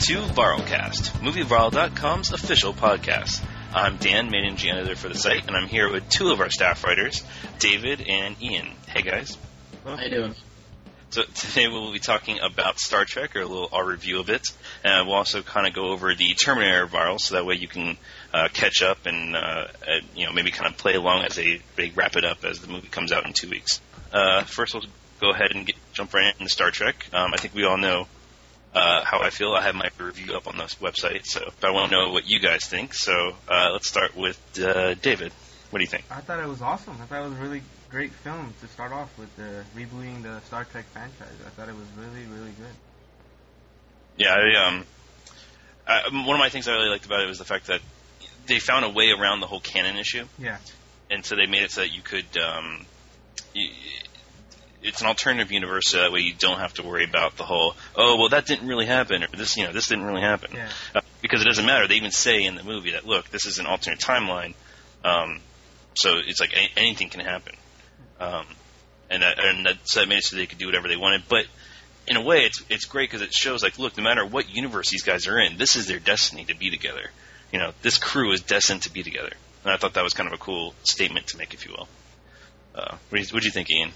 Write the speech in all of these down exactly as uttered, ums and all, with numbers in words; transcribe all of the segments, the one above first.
to Viralcast, MovieViral dot com's official podcast. I'm Dan, managing editor for the site, and I'm here with two of our staff writers, David and Ian. Hey, guys. How you doing? So today we'll be talking about Star Trek, or a little our review of it, and we'll also kind of go over the Terminator Viral, so that way you can uh, catch up and uh, uh, you know maybe kind of play along as they, they wrap it up as the movie comes out in two weeks. Uh, first, we'll go ahead and get, jump right into Star Trek. Um, I think we all know uh, how I feel. I have my review up on this website, so I want to know what you guys think. So uh, let's start with uh, David. What do you think? I thought it was awesome. I thought it was a really great film to start off with, uh, rebooting the Star Trek franchise. I thought it was really, really good. Yeah, I, um, I, one of my things I really liked about it was the fact that they found a way around the whole canon issue. Yeah. And so they made it so that you could, um, you, it's an alternative universe, so that way you don't have to worry about the whole, oh, well, that didn't really happen, or this, you know, this didn't really happen. Yeah. Uh, because it doesn't matter. They even say in the movie that, look, this is an alternate timeline, um, so it's like any, anything can happen. Um, and that, and that, so that made it so they could do whatever they wanted. But in a way, it's it's great because it shows, like, look, no matter what universe these guys are in, this is their destiny to be together. You know, this crew is destined to be together. And I thought that was kind of a cool statement to make, if you will. Uh, what do you, what do you think, Ian?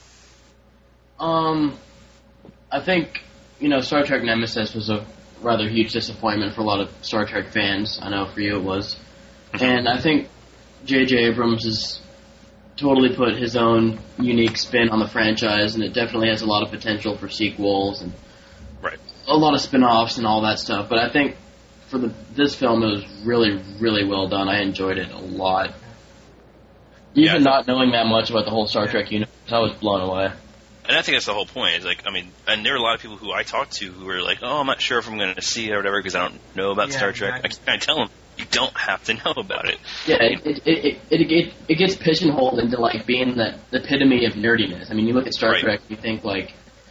Um, I think, you know, Star Trek Nemesis was a rather huge disappointment for a lot of Star Trek fans. I know for you it was. And I think J J Abrams has totally put his own unique spin on the franchise, and it definitely has a lot of potential for sequels and right. a lot of spin-offs and all that stuff. But I think for the this film, it was really, really well done. I enjoyed it a lot. Even yeah, not knowing that much about the whole Star Trek universe, I was blown away. And I think that's the whole point. Is like, I mean, and there are a lot of people who I talked to who were like, "Oh, I'm not sure if I'm going to see it or whatever because I don't know about yeah, Star Trek." Exactly. I, I tell them, you don't have to know about it. Yeah, it it it it, it, it gets pigeonholed into like being the, the epitome of nerdiness. I mean, you look at Star Right. Trek, you think like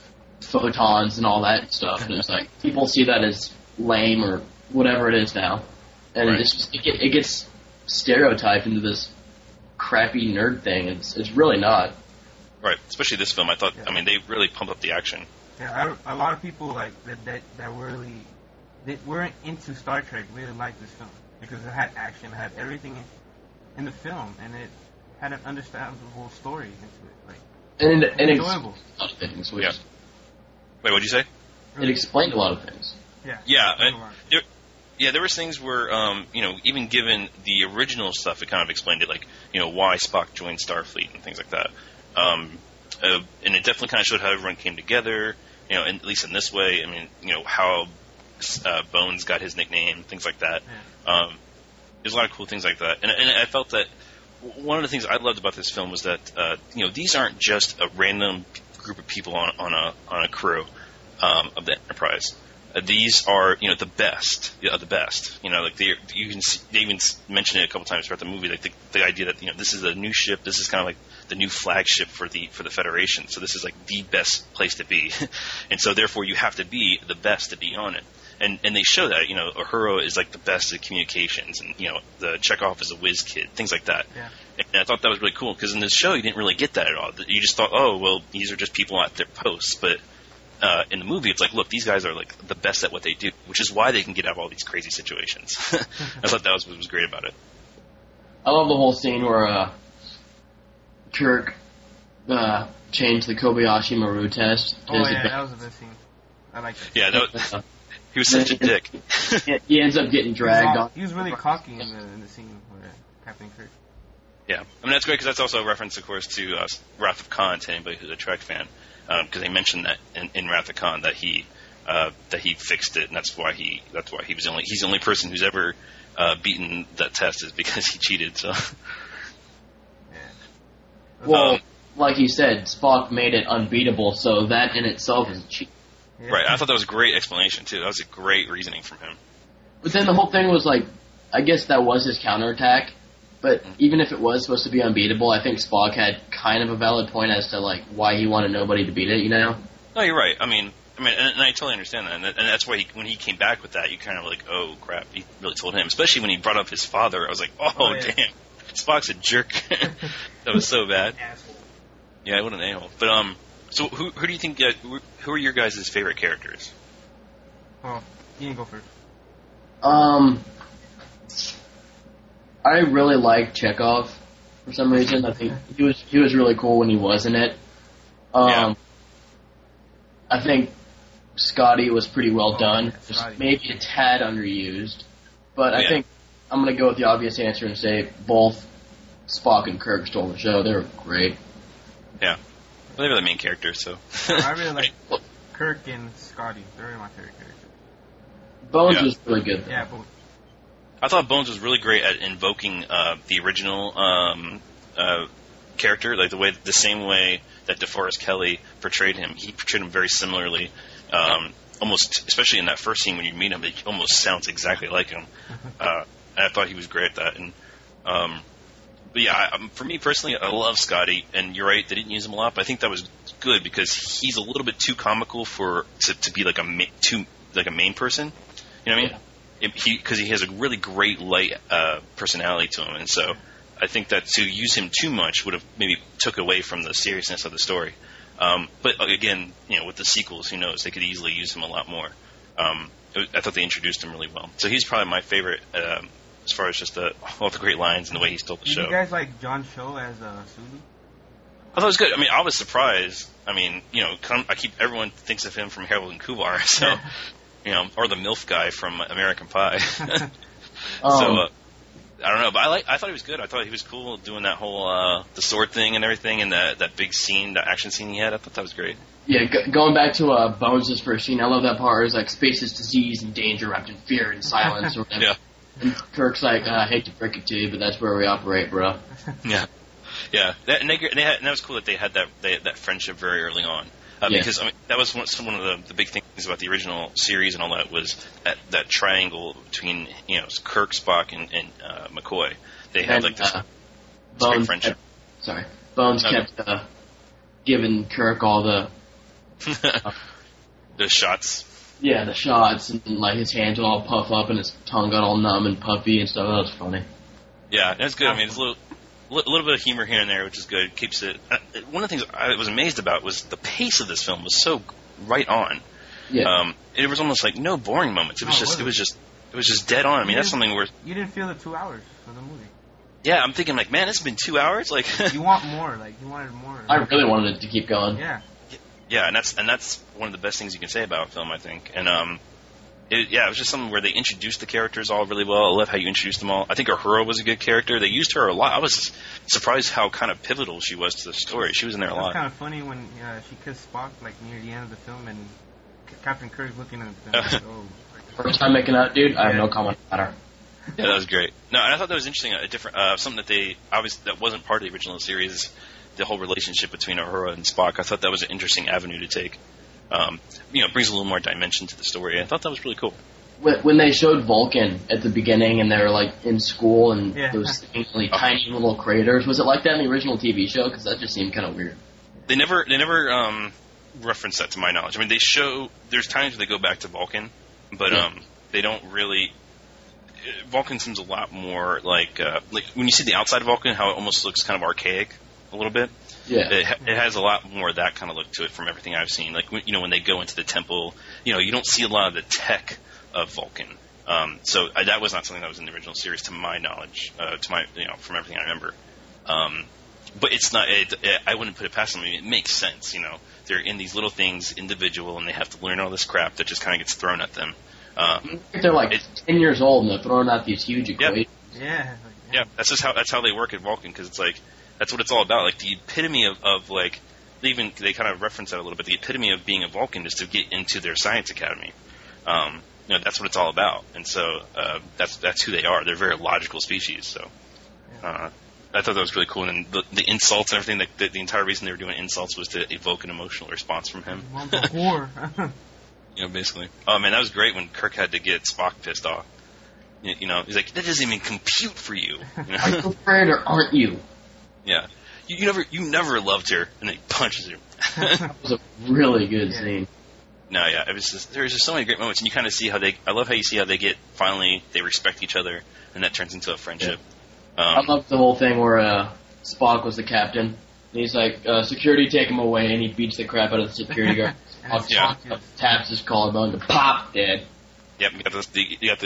photons and all that stuff, and it's like people see that as lame or whatever it is now, and Right. it's just, it, get, it gets stereotyped into this crappy nerd thing. It's it's really not. Right, especially this film. I thought, Yeah. I mean, they really pumped up the action. Yeah, I, a lot of people like that that, that were really that weren't into Star Trek really liked this film because it had action, it had everything in, in the film, and it had an understandable story into it. Like, And it, and it enjoyable. explained a lot of things. Which Yeah. Wait, what'd you say? It explained a lot of things. Yeah. Yeah, explained uh, a lot. there, yeah, there was things where, um, you know, even given the original stuff, it kind of explained it, like, you know, why Spock joined Starfleet and things like that. Um, uh, and it definitely kind of showed how everyone came together, you know, and at least in this way. I mean, you know, how uh, Bones got his nickname, things like that. Yeah. Um, there's a lot of cool things like that. And, and I felt that one of the things I loved about this film was that, uh, you know, these aren't just a random group of people on, on a on a crew um, of the Enterprise. Uh, these are, you know, the best of the best. You know, like they you can see, they even mention it a couple times throughout the movie. Like the, the idea that, you know, this is a new ship. This is kind of like the new flagship for the for the Federation. So this is like the best place to be, and so therefore you have to be the best to be on it. And and they show that, you know, Uhura is like the best at communications, and, you know, the Chekhov is a whiz kid, things like that. Yeah. And I thought that was really cool because in this show you didn't really get that at all. You just thought, oh, well, these are just people at their posts, but Uh, in the movie, it's like, look, these guys are like the best at what they do, which is why they can get out of all these crazy situations. I thought that was what was great about it. I love the whole scene where uh, Kirk uh, changed the Kobayashi Maru test. Oh yeah, that was a good scene. I like that. Yeah, that was, he was such a dick. He ends up getting He dragged was, on. he was really cocky in the in the scene with Captain Kirk. Yeah, I mean, that's great because that's also a reference, of course, to uh, Wrath of Khan, to anybody who's a Trek fan, because um, they mentioned that in, in Wrath of Khan that he uh, that he fixed it, and that's why he that's why he was the only he's the only person who's ever uh, beaten that test is because he cheated. So, Yeah. Well, Um, like you said, Spock made it unbeatable, so that in itself is cheap. Yeah. right, I thought that was a great explanation too. That was a great reasoning from him. But then the whole thing was like, I guess that was his counterattack. But even if it was supposed to be unbeatable, I think Spock had kind of a valid point as to like why he wanted nobody to beat it. You know? No, you're right. I mean, I mean, and, and I totally understand that, and, that, and that's why he, when he came back with that, you kind of like, oh crap, he really told him. Especially when he brought up his father, I was like, oh, Oh, yeah. damn, Spock's a jerk. That was so bad. Asshole. Yeah, what an a-hole. But um, so who who do you think? Uh, who are your guys' favorite characters? Oh, you can go first. Um, I really like Chekhov for some reason. I think he was he was really cool when he was in it. Um, Yeah. I think Scotty was pretty well Oh, done. yeah, Just Scotty. maybe a tad underused, but I Yeah. think I'm gonna go with the obvious answer and say both Spock and Kirk stole the show. They were great. Yeah. Well, they were the main characters, so. I really like Kirk and Scotty. They're really my favorite characters. Bones Yeah. was really good. Yeah, but I thought Bones was really great at invoking uh, the original um, uh, character, like the way, the same way that DeForest Kelley portrayed him. He portrayed him very similarly, um, almost, especially in that first scene when you meet him. He almost sounds exactly like him. Uh, and I thought he was great at that. And um, but yeah, I, um, for me personally, I love Scotty. And you're right, they didn't use him a lot, but I think that was good because he's a little bit too comical for to, to be like a ma- too like a main person. You know what I mean? Because he, he has a really great light uh, personality to him, and so I think that to use him too much would have maybe took away from the seriousness of the story. Um, but again, you know, with the sequels, who knows? They could easily use him a lot more. Um, it was, I thought they introduced him really well, so he's probably my favorite um, as far as just the, all the great lines and the way he stole the did show. you guys like John Cho as uh, Sulu? I thought it was good. I mean, I was surprised. I mean, you know, come, I keep everyone thinks of him from Harold and Kumar, so. You know, or the MILF guy from American Pie. so Um, uh, I don't know, but I like. I thought he was good. I thought he was cool doing that whole uh, the sword thing and everything, and that that big scene, that action scene he had. I thought that was great. Yeah, g- going back to uh, Bones' first scene, I love that part. It's like space is disease and danger wrapped in fear and silence. Or whatever. Yeah. And Kirk's like, uh, I hate to break it to you, but that's where we operate, bro. Yeah, yeah. That, and, they, and, they had, and that was cool that they had that they had that friendship very early on. Uh, Yeah. Because I mean, that was one, one of the, the big things about the original series and all that was that, that triangle between you know Kirk, Spock, and, and uh, McCoy. They had And, like this, uh, this great Bones friendship. kept, sorry, Bones Okay. kept uh, giving Kirk all the the shots. yeah the shots, and like his hands would all puff up and his tongue got all numb and puffy and stuff. That was funny. Yeah, that's good. I mean, it's a little, li- a little bit of humor here and there, which is good. Keeps it. Uh, one of the things I was amazed about was the pace of this film was so right on. Yeah, Um, it was almost like no boring moments. It was Oh, just, was it it? was just, it was just dead on. I mean, that's something where, You didn't feel the two hours of the movie. yeah, I'm thinking like, man, it's been two hours. Like, You want more, like you wanted more. I really wanted it to keep going. Yeah. yeah, and that's and that's one of the best things you can say about a film, I think. And um, it, yeah, it was just something where they introduced the characters all really well. I love how you introduced them all. I think Uhura was a good character. They used her a lot. I was surprised how kind of pivotal she was to the story. She was in there a It was lot. kind of funny when uh, she kissed Spock like near the end of the film, and C- Captain Kirk looking at them. Like, oh, First time making out, dude. I have Yeah. no comment on that. Yeah, that was great. No, and I thought that was interesting. A different, uh, something that they obviously that wasn't part of the original series. The whole relationship between Uhura and Spock. I thought that was an interesting avenue to take. Um, you know, it brings a little more dimension to the story. I thought that was really cool. When when they showed Vulcan at the beginning and they were like in school and Yeah. those like, tiny little craters, was it like that in the original T V show? Because that just seemed kind of weird. They never, they never um, reference that to my knowledge. I mean, they show there's times where they go back to Vulcan, but Yeah. um, they don't really. Vulcan seems a lot more like uh, like when you see the outside of Vulcan, how it almost looks kind of archaic a little bit. Yeah. It, ha- it has a lot more of that kind of look to it from everything I've seen. Like when, you know, when they go into the temple, you know, you don't see a lot of the tech of Vulcan. Um, so I, that was not something that was in the original series, to my knowledge, uh, to my you know from everything I remember. Um, but it's not. It, it, I wouldn't put it past them. I mean, it makes sense. You know, they're in these little things, individual, and they have to learn all this crap that just kind of gets thrown at them. Um, They're like It- ten years old and they're throwing out these huge Yeah. equations. yeah. Like, Yeah, that's just how that's how they work at Vulcan, because it's like that's what it's all about. Like the epitome of, of like they even they kind of reference that a little bit. The epitome of being a Vulcan is to get into their science academy. Um, you know, that's what it's all about, and so uh, that's that's who they are. They're a very logical species. So uh, I thought that was really cool. And the, the insults and everything. The, the, the entire reason they were doing insults was to evoke an emotional response from him. You want the whore. You know, basically. Oh man, that was great when Kirk had to get Spock pissed off. You, you know, he's like, that doesn't even compute for you. You Are know? you afraid or aren't you? Yeah. You, you never you never loved her, and then he punches her. That was a really good Yeah. scene. No, yeah, it was just, there was just so many great moments, and you kind of see how they. I love how you see how they get finally they respect each other, and that turns into a friendship. I Um, loved the whole thing where uh, Spock was the captain. And he's like, uh, security, take him away, and he beats the crap out of the security guard. And Spock Yeah. taps his collarbone to pop, dead. yep, you got the, the you got the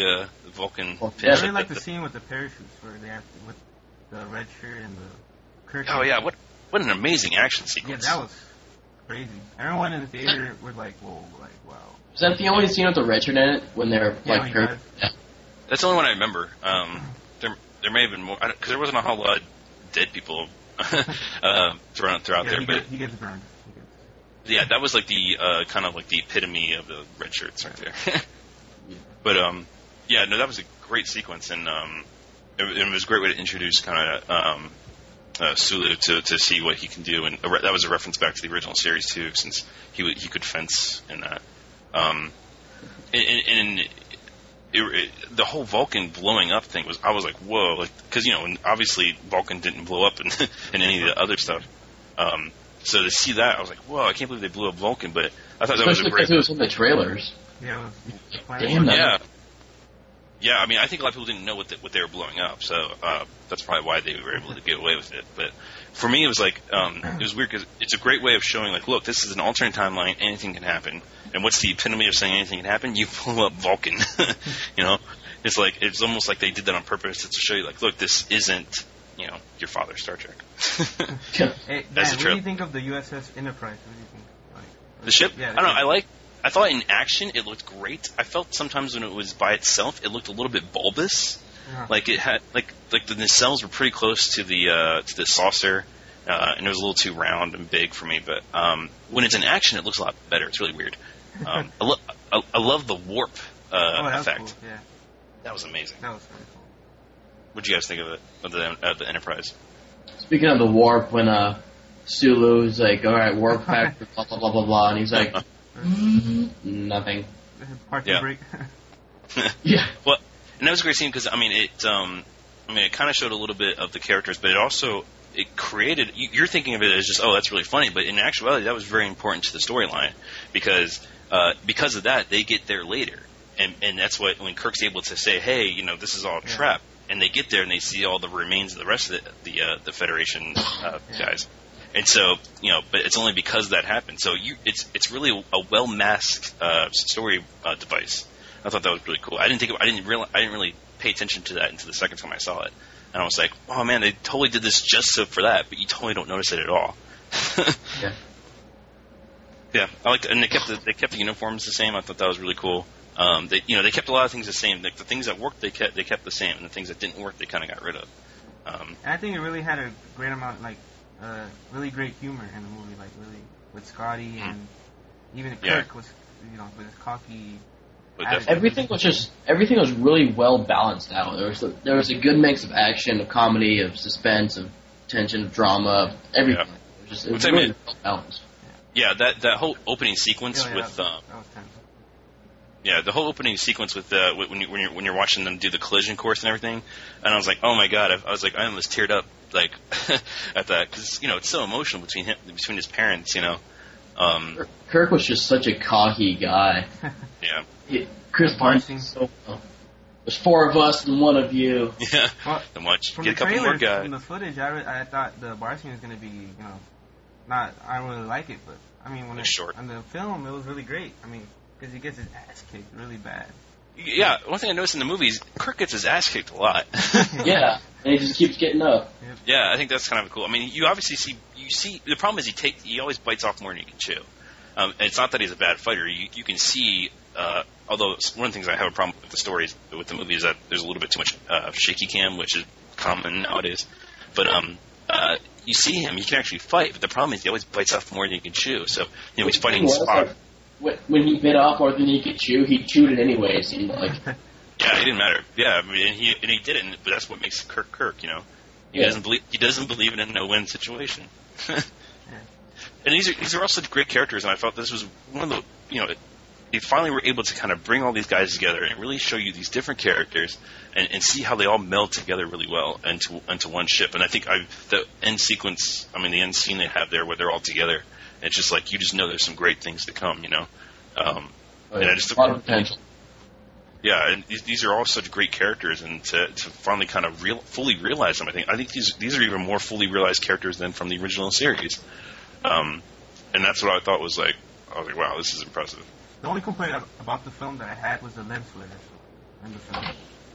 the Vulcan. Well, pinch I really at like the, the scene with the parachutes where they have to, with the red shirt and the Kirk. Oh yeah, what what an amazing action Yeah, sequence. that was crazy. Everyone in the theater was like, "Whoa!" Like, wow. Is that the only scene with the Richard in it when they're Yeah, like when he Kirk? dies. Yeah. That's the only one I remember. Um, there there may have been more because there wasn't a whole lot of dead people uh, thrown throughout Yeah, there, he, but gets, he gets burned. He gets, yeah, that was like the uh, kind of like the epitome of the red shirts right there. But um, yeah, no, that was a great sequence, and um, it, it was a great way to introduce kind of um, uh, Sulu to to see what he can do, and a re- that was a reference back to the original series too, since he w- he could fence in that. Um, and, and it, it, the whole Vulcan blowing up thing was, I was like, whoa, like because you know, and obviously Vulcan didn't blow up in, in any of the other stuff. Um, so to see that, I was like, whoa, I can't believe they blew up Vulcan, but I thought that was a Especially great. because it was in the trailers. yeah, it was, Damn that. Yeah. Yeah, I mean, I think a lot of people didn't know what, the, what they were blowing up, so uh, that's probably why they were able to get away with it. But for me, it was like, um, it was weird because it's a great way of showing, like, look, this is an alternate timeline, anything can happen. And what's the epitome of saying anything can happen? You blow up Vulcan. You know? It's like, it's almost like they did that on purpose to show you, like, look, this isn't, you know, your father's Star Trek. Hey, That's Dan, the what do you trip. think of the U S S Enterprise? What do you think? Like, The ship? Yeah, I don't know, the I ship. like, I thought in action it looked great. I felt sometimes when it was by itself, it looked a little bit bulbous. Yeah. Like it had, like like the nacelles were pretty close to the uh, to the saucer, uh, and it was a little too round and big for me. But um, when it's in action, it looks a lot better. It's really weird. Um, I, lo- I, I love the warp uh, oh, that was effect. cool. Yeah, That was amazing. that was pretty cool. What do you guys think of it? Of the of the Enterprise? Speaking of the warp, when uh, Sulu's like, all right, warp factor, blah, blah, blah, blah, blah, and he's like, mm, nothing. Parking Yeah. break. Yeah. Well, and that was a great scene because I mean it. Um, I mean it kind of showed a little bit of the characters, but it also it created. you- You're thinking of it as just, oh, that's really funny, but in actuality, that was very important to the storyline because uh, because of that, they get there later, and and that's what when Kirk's able to say, hey, you know, this is all a Yeah. trap, and they get there and they see all the remains of the rest of the the, uh, the Federation uh, Yeah. guys. And so, you know, but it's only because that happened. So you, it's it's really a well masked uh, story uh, device. I thought that was really cool. I didn't think of, I didn't real I didn't really pay attention to that until the second time I saw it, and I was like, oh man, they totally did this just so for that, but you totally don't notice it at all. Yeah. Yeah, I liked, and they kept the they kept the uniforms the same. I thought that was really cool. Um, they you know they kept a lot of things the same. Like the things that worked, they kept they kept the same, and the things that didn't work, they kind of got rid of. Um, And I think it really had a great amount, like, uh, really great humor in the movie, like really with Scotty Mm. and even Yeah. Kirk was, you know, with his cocky. but attitude. definitely, Everything was just, everything was really well balanced out. There was a, there was a good mix of action, of comedy, of suspense, of tension, of drama, of everything. Yeah. It was just, it was Which I really mean- well balanced. yeah, that that whole opening sequence Yeah, yeah, with. that, Um, that was tense. Yeah, the whole opening sequence with uh, when you when you're when you're watching them do the collision course and everything, and I was like, oh my god, I, I was like, I almost teared up like at that because you know it's so emotional between him between his parents, you know. Um, Kirk- Kirk was just such a cocky guy. yeah, He, Chris That Pine scene. so well. There's four of us and one of you. yeah. Well, Then watch from get a the couple more trailers, guys. from the footage, I, re- I thought the bar scene was going to be, you know, not, I don't really like it, but, I mean, when It's it, short. on the film, it was really great. I mean, because he gets his ass kicked really bad. Yeah, one thing I noticed in the movies, Kirk gets his ass kicked a lot. Yeah, and he just keeps getting up. Yeah, I think that's kind of cool. I mean, you obviously see you see the problem is he take he always bites off more than he can chew. Um, and it's not that he's a bad fighter. You you can see, uh, although it's one of the things I have a problem with the stories with the movie is that there's a little bit too much uh, shaky cam, which is common nowadays. But um, uh, you see him, he can actually fight. But the problem is he always bites off more than he can chew. So you know he's fighting The thing was, Spock. like, when- when he bit off more than he could chew, he chewed it anyway. It seemed like. Yeah, it didn't matter. Yeah, I mean, and he and he didn't. But that's what makes Kirk Kirk. You know, he Yeah. doesn't believe he doesn't believe in a no-win situation. And these are these are all such great characters, and I felt this was one of the you know they finally were able to kind of bring all these guys together and really show you these different characters and, and see how they all meld together really well into into one ship. And I think I the end sequence, I mean the end scene they have there where they're all together, it's just like you just know there's some great things to come, you know. Um, and I just a lot of potential. Yeah, and these, these are all such great characters, and to, to finally kind of real, fully realize them, I think I think these these are even more fully realized characters than from the original series. Um, and that's what I thought was like. I was like, wow, this is impressive. The only complaint ab- about the film that I had was the lens flares in the film.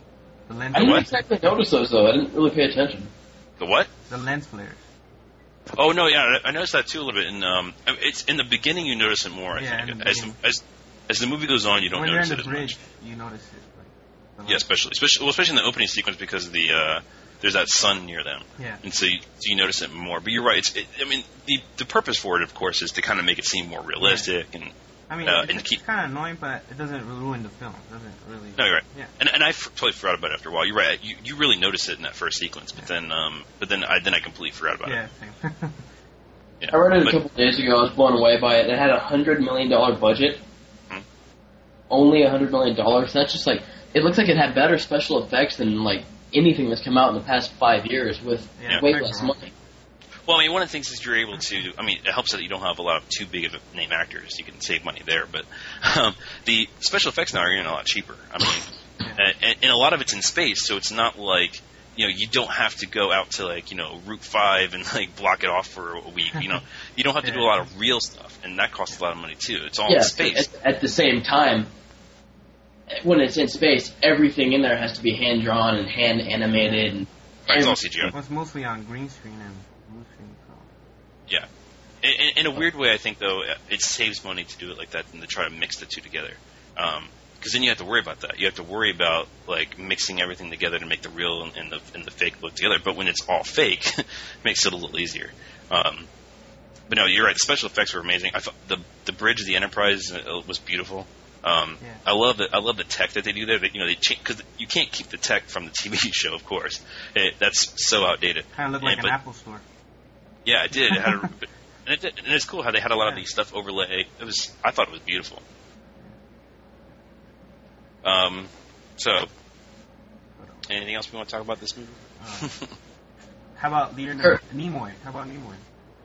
The lens I didn't what? exactly notice those though. I didn't really pay attention. The what? The lens flares. Oh no, yeah, I I noticed that too a little bit. And um, I mean, it's in the beginning you notice it more. I Yeah, think in the as the, beginning. as as the movie goes on, you don't when notice you're it in as the bridge, much. you notice it. Like, the Yeah, lens- especially especially well, especially in the opening sequence because of the uh, there's that sun near them, Yeah. and so you, so you notice it more. But you're right. It's it, I mean the the purpose for it, of course, is to kind of make it seem more realistic and. I mean, Uh, it's, and it's keep- kind of annoying, but it doesn't ruin the film. It doesn't really. No, you're right. Yeah. And and I f- totally forgot about it after a while. You're right. You you really notice it in that first sequence, but then um but then I then I completely forgot about Yeah, it. same. Yeah. I read it a But- couple days ago. I was blown away by it. It had a hundred million dollar budget. Hmm. Only a hundred million dollars. That's just like it looks like it had better special effects than like anything that's come out in the past five years with Yeah, way effects less are money. Well, I mean, one of the things is you're able to. I mean, it helps that you don't have a lot of too big of a name actors. You can save money there, but um, the special effects now are getting a lot cheaper. I mean, and, and a lot of it's in space, so it's not like you know you don't have to go out to like you know Route Five and like block it off for a week. You know, you don't have to do a lot of real stuff, and that costs a lot of money too. It's all Yeah, in space. At, at the same time, when it's in space, everything in there has to be hand drawn and hand animated. And Right, it's all C G I. Well, it's mostly on green screen and blue screen. So. Yeah. In, in, in a weird way, I think though it saves money to do it like that than to try to mix the two together. Because then you have to worry about that. You have to worry about like mixing everything together to make the real and, and the and the fake look together. But when it's all fake, it makes it a little easier. Um, but no, you're right. The special effects were amazing. I thought the the bridge of the Enterprise uh, was beautiful. Um, Yeah. I love the I love the tech that they do there. That you know they because you can't keep the tech from the T V show, of course. It, that's so outdated. Kind of looked like And- an but- Apple store. Yeah, it did. It had a, and, it did, and it's cool how they had a lot of Yeah. these stuff overlay. It was I thought it was beautiful. Um, so anything else we want to talk about this movie? Uh, how about Leonard Sure. Nimoy? How about Nimoy?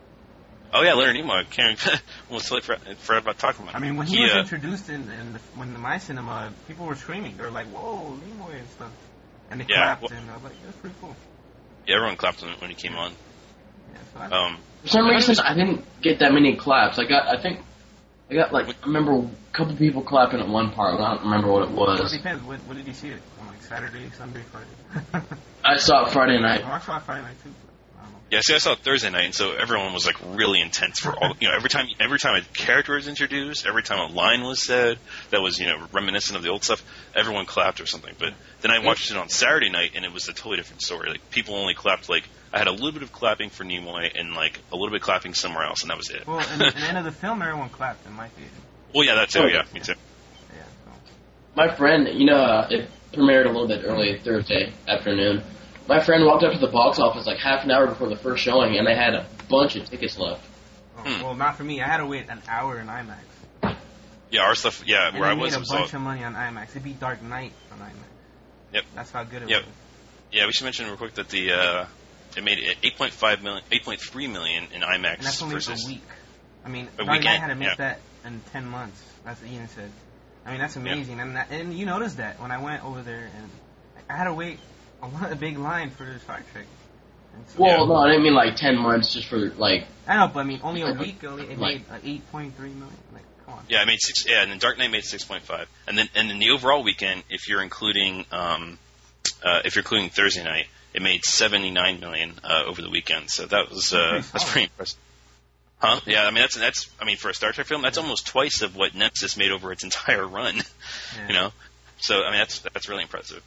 Oh yeah, Leonard Nimoy. I can't almost totally forgot forgot about talking about. I mean, when him. he, was uh, introduced in, in the, when the My Cinema, people were screaming. They were like, "Whoa, Nimoy!" and stuff, and they Yeah, clapped, well- and I was like, "That's pretty cool." yeah, everyone clapped when, when he came on. Yeah, so I, Um, For some reason, I didn't get that many claps. I got, I think, I got like, I remember a couple people clapping at one part. But I don't remember what it well, it was. depends. When, when did you see it? On like Saturday, Sunday, Friday? I saw it Friday night. Oh, I saw it Friday night too. But I don't know. Yeah, see, I saw it Thursday night, and so everyone was like really intense for all. You know, every time every time a character was introduced, every time a line was said that was you know reminiscent of the old stuff, everyone clapped or something. But then I watched it on Saturday night, and it was a totally different story. Like people only clapped like I had a little bit of clapping for Nimoy and like a little bit clapping somewhere else, and that was it. Well, in the, in the end of the film, everyone clapped in my theater. Well, yeah, that too. Oh, Yeah, me too. Yeah. So. My friend, you know, uh, it premiered a little bit early Thursday afternoon. My friend walked up to the box office like half an hour before the first showing, and they had a bunch of tickets left. Oh, Hmm. Well, not for me. I had to wait an hour in IMAX. Yeah, our stuff. Yeah, And where I they was, made it a was bunch all, of money on IMAX. It beat Dark Knight on IMAX. Yep. That's how good it Yep. was. yeah. We should mention real quick that the uh, it made eight point five million, eight point three million in IMAX And that's only versus. a week. I mean, A Dark Knight weekend, had to make yeah. that in ten months. That's what Ian said. I mean, that's amazing. And that, and you noticed that when I went over there, and I had to wait a, lot, a big line for Star Trek. And so, Well, Yeah. no, I didn't mean like ten months just for like. I know, but I mean, only a week. Only it Like- made uh, eight point three million. Like, come on. Yeah, I made six. Yeah, and then Dark Knight made six point five, and then and then the overall weekend, if you're including um, uh, if you're including Thursday night, it made seventy nine million uh, over the weekend. So that was uh, Pretty that's solid. pretty impressive. Huh? Yeah, I mean that's that's I mean for a Star Trek film, that's almost twice of what Nexus made over its entire run. Yeah. You know, so I mean that's that's really impressive.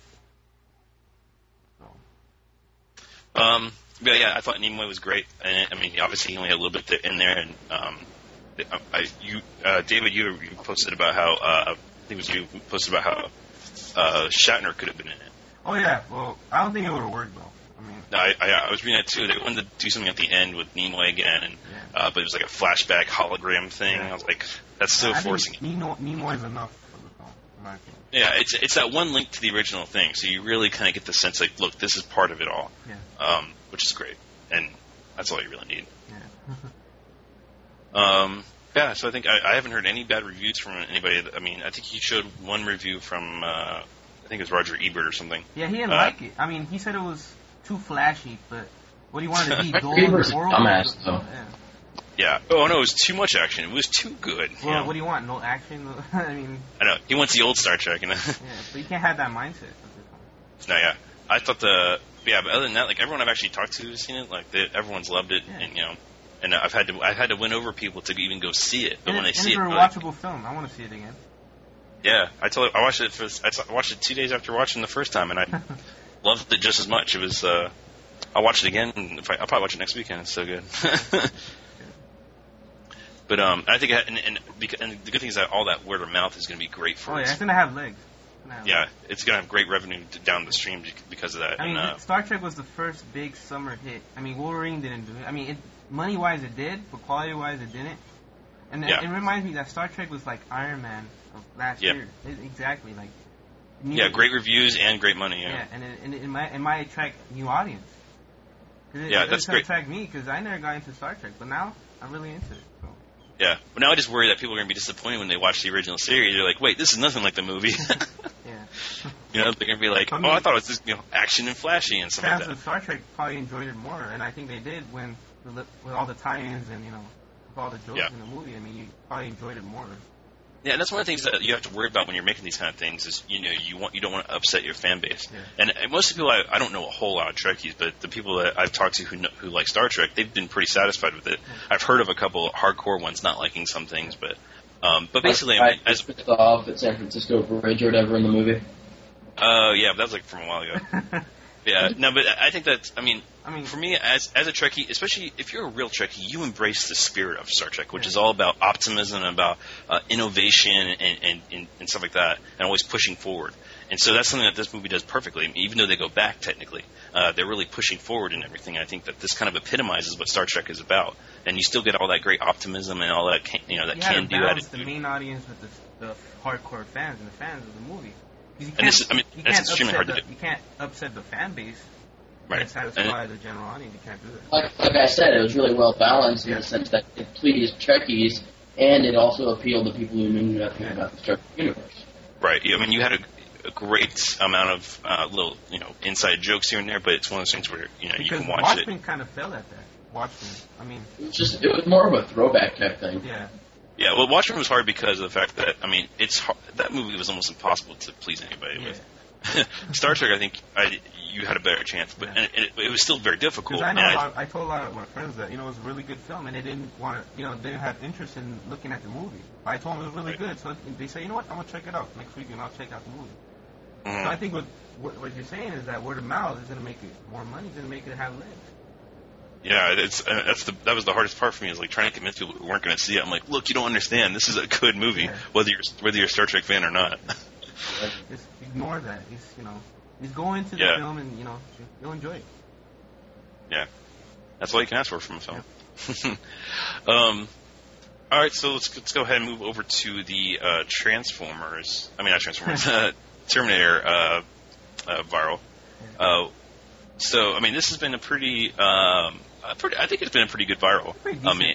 So, Um, but yeah, I thought Nimoy was great, and I mean obviously he only had a little bit there- in there, and um, I you uh, David you, you posted about how uh, I think it was you who posted about how uh, Shatner could have been in it. oh yeah. Well, I don't think it would have worked though. I mean, No, I, I, I was reading that too. They wanted to do something at the end with Nimoy again, and Yeah. uh, but it was like a flashback hologram thing. Yeah. I was like, that's so I think forcing. it. Nemo, Nimoy is enough for the film, in my opinion. Yeah, it's it's that one link to the original thing, so you really kind of get the sense like, look, this is part of it all, Yeah. um, which is great, and that's all you really need. Yeah. Um, yeah, so I think I, I haven't heard any bad reviews from anybody. I mean, I think he showed one review from uh, I think it was Roger Ebert or something. Yeah, he didn't Uh, like it. I mean, he said it was too flashy, but what he wanted to be dull Ebert's and a horrible. dumbass, though. Yeah. Yeah. Oh no, it was too much action. It was too good. you Well, know? what do you want? No action? I mean, I know he wants the old Star Trek, you know. yeah, but you can't have that mindset. No, yeah, I thought the yeah, but other than that, like everyone I've actually talked to who's seen it, like they, everyone's loved it, Yeah. and you know, and I've had to I've had to win over people to even go see it. But And, when it, they and see it's it, a like, rewatchable film. I want to see it again. yeah, I told I watched it for I saw- I watched it two days after watching the first time, and I loved it just as much. It was uh, I watched it again, and if I, I'll probably watch it next weekend. It's so good. But um, I think, it, and, and, because, and the good thing is that all that word of mouth is going to be great for Oh yeah, its it's gonna have legs. It's gonna have yeah, legs. it's going to have great revenue to, down the stream because of that. I mean, and, uh, Star Trek was the first big summer hit. I mean, Wolverine didn't do it. I mean, it, money-wise it did, but quality-wise it didn't. And Yeah. it, it reminds me that Star Trek was like Iron Man of last Yeah. year. It, exactly, like. yeah, great reviews and great money. Yeah, Yeah, and it, and it, it, might, it might attract new audience. 'Cause it, Yeah, it, that's it's gonna great. attract me because I never got into Star Trek, but now I'm really into it. So. yeah. But now I just worry that people are going to be disappointed when they watch the original series. They're like, wait, this is nothing like the movie. Yeah. You know, they're going to be like, I oh, mean- I thought it was just, you know, action and flashy and stuff Fans like that. of Star Trek probably enjoyed it more, and I think they did when with, with all the tie-ins and you know with all the jokes Yeah. in the movie. I mean, you probably enjoyed it more. Yeah, and that's one of the things that you have to worry about when you're making these kind of things is, you know, you want you don't want to upset your fan base. Yeah. And, and most of the people, I, I don't know a whole lot of Trekkies, but the people that I've talked to who know, who like Star Trek, they've been pretty satisfied with it. I've heard of a couple hardcore ones not liking some things, but um, but basically, I mean, I as pissed off at San Francisco Bridge or whatever in the movie. uh, yeah, but that was like from a while ago. Yeah, no, but I think that, I mean, I mean, for me, as as a Trekkie, especially if you're a real Trekkie, you embrace the spirit of Star Trek, which Yeah. is all about optimism, about uh, innovation, and, and, and, and stuff like that, and always pushing forward. And so that's something that this movie does perfectly. I mean, even though they go back technically, uh, they're really pushing forward and everything. I think that this kind of epitomizes what Star Trek is about, and you still get all that great optimism and all that can, you know that you had to can-do balance attitude. the main audience with the, the hardcore fans and the fans of the movie. 'Cause You And this can't- is- I mean, you that's can't extremely upset hard to the, do. You can't upset the fan base Right. and satisfy the general audience. You can't do that. Like, like I said, it was really well balanced in Yeah. the sense that it pleased Trekkies, and it also appealed to people who knew nothing about the Star Trek universe. Right. Yeah, I mean, you had a, a great amount of uh, little, you know, inside jokes here and there, but it's one of those things where you know Because you can watch Watchmen it. kind of fell at that. Watchmen. I mean, It was just, it was more of a throwback type thing. yeah. Yeah. Well, Watchmen was hard because of the fact that I mean, it's hard, that movie was almost impossible to please anybody Yeah. with. Star Trek, I think I, you had a better chance, but Yeah. and it, it was still very difficult. Because I know and a I- lot, I told a lot of my friends that you know it was a really good film, and they didn't want to, you know, they didn't have interest in looking at the movie. But I told them it was really Right. good, so they say, you know what, I'm gonna check it out next week, and I'll check out the movie. Mhm. So I think what, what what you're saying is that word of mouth is gonna make it more money, is gonna make it have legs. Yeah, it's uh, that's the that was the hardest part for me is like trying to convince people who weren't going to see it. I'm like, look, you don't understand. This is a good movie, Yeah. whether you're whether you're a Star Trek fan or not. Just ignore that. It's you know, just go into the Yeah. film and you know you'll enjoy it. Yeah, that's all you can ask for from a film. um, all right, so let's let's go ahead and move over to the uh, Transformers. I mean, not Transformers. uh, Terminator uh, uh, viral. Uh, so, I mean, this has been a pretty, um, a pretty. I think it's been a pretty good viral. Pretty I decent. mean,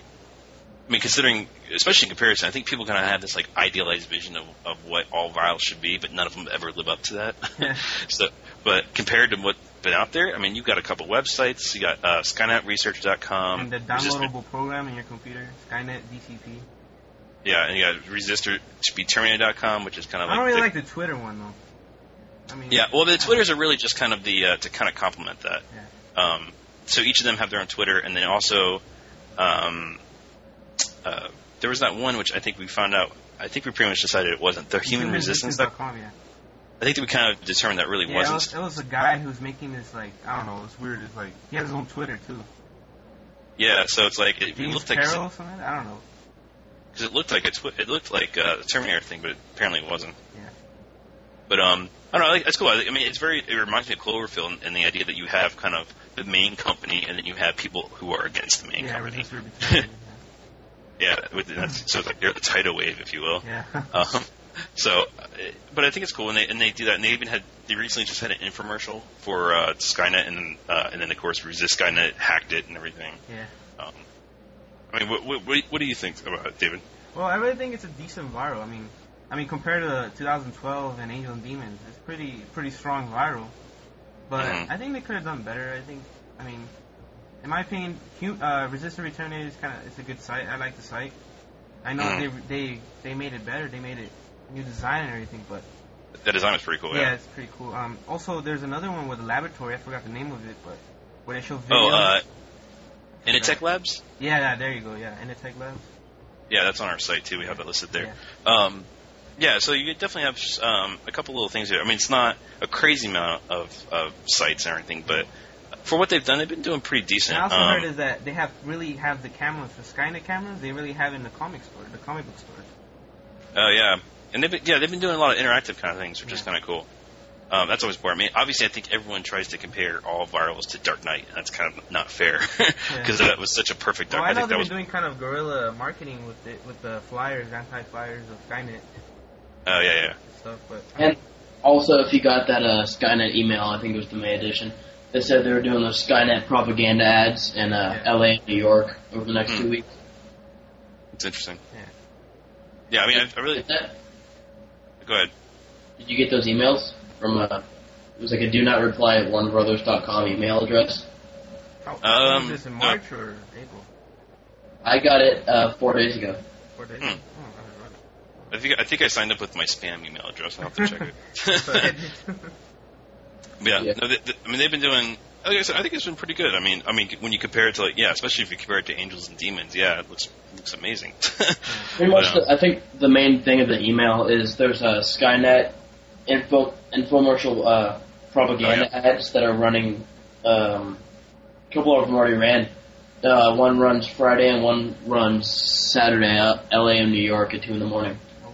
I mean, considering, especially in comparison, I think people kind of have this like idealized vision of, of what all virals should be, but none of them ever live up to that. Yeah. So, but compared to what's been out there, I mean, you've got a couple websites. You got uh, Skynet Research dot com. And the which has been- downloadable program in your computer, Skynet D C P. Yeah, and you got Resistor Speed Terminator dot com, which is kind of I like. don't really the- like the Twitter one though. I mean, Yeah, well, the Twitters are really just kind of the uh, to kind of complement that. Um, so each of them have their own Twitter, and then also, um, uh, there was that one which I think we found out. I think we pretty much decided it wasn't the Human Resistance. dot com, yeah. I think that we kind of determined that really Yeah, it wasn't. was, it was a guy who's making this like I don't know, it's weird. It's like he has his own Twitter too. Yeah, so it's like it, it James looked like Carroll or something. I don't know. because it looked like a twi- it looked like a Terminator thing, but apparently it wasn't. Yeah. But um, I don't know. I think It's cool. I think- I mean, it's very. It reminds me of Cloverfield and, and the idea that you have kind of the main company, and then you have people who are against the main Yeah, company. resistor between. Yeah, with, that's, so it's like they're the tidal wave, if you will. yeah. Um, so, uh, but I think it's cool, and they and they do that, and they even had they recently just had an infomercial for uh, Skynet, and then uh, and then of course Resist Skynet hacked it and everything. Yeah. Um, I mean, what, what what what do you think about it, David? Well, I really think it's a decent viral. I mean, I mean compared to twenty twelve and Angel and Demons, it's pretty pretty strong viral. But Mhm. I think they could have done better. I think, I mean, in my opinion, Hu- uh, Resistor Return is kind of it's a good site. I like the site. I know Mhm. they they they made it better. They made it new design and everything, but That design was pretty cool. Yeah, Yeah. it's pretty cool. Um, also, there's another one with a laboratory. I forgot the name of it, but where they show videos. Oh, uh, Initech Labs. Yeah, yeah, there you go. Yeah, Initech Labs. Yeah, that's on our site too. We have that listed there. Yeah. Um, yeah, so you definitely have um, a couple little things here. I mean, it's not a crazy amount of, of sites or anything, but for what they've done, they've been doing pretty decent. And I also um, heard is that they have really have the cameras, the Skynet cameras. They really have in the comic store, the comic book stores. Oh yeah, and they've been, yeah they've been doing a lot of interactive kind of things, which Yeah. is kind of cool. Um, that's always boring. I mean, obviously, I think everyone tries to compare all virals to Dark Knight, and that's kind of not fair because Yeah. that was such a perfect Dark. Well, I know think they've that been was. doing kind of guerrilla marketing with it, with the flyers, anti-flyers of Skynet Oh yeah, yeah. and stuff. But And also, if you got that uh, Skynet email, I think it was the May edition, they said they were doing those Skynet propaganda ads in uh, Yeah. L A and New York over the next Hmm. two weeks. It's interesting. Yeah. Yeah, I mean, I, I really. Did, that? Go ahead. Did you get those emails from? Uh, it was like a do not reply at warner brothers dot com email address. how, how Um, was this in no. March or April? I got it uh, four days ago. Four days. Hmm. Oh, I read it. I think I think I signed up with my spam email address. I'll have to check it. So I did. Yeah, Yeah. no, they, they, I mean they've been doing. Like I said, I think it's been pretty good. I mean, I mean when you compare it to like, yeah, especially if you compare it to Angels and Demons, yeah, it looks looks amazing. Pretty much, But, um, the, I think the main thing of the email is there's a Skynet info infomercial uh, propaganda Oh, ads that are running. Um, a couple of them already ran. Uh, one runs Friday and one runs Saturday out L A and New York at two in the morning. Oh,